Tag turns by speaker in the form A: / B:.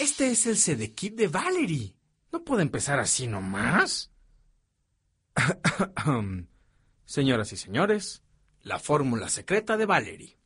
A: Este es el CD-Kit de Valerie. ¿No puede empezar así nomás? Señoras y señores, la fórmula secreta de Valerie.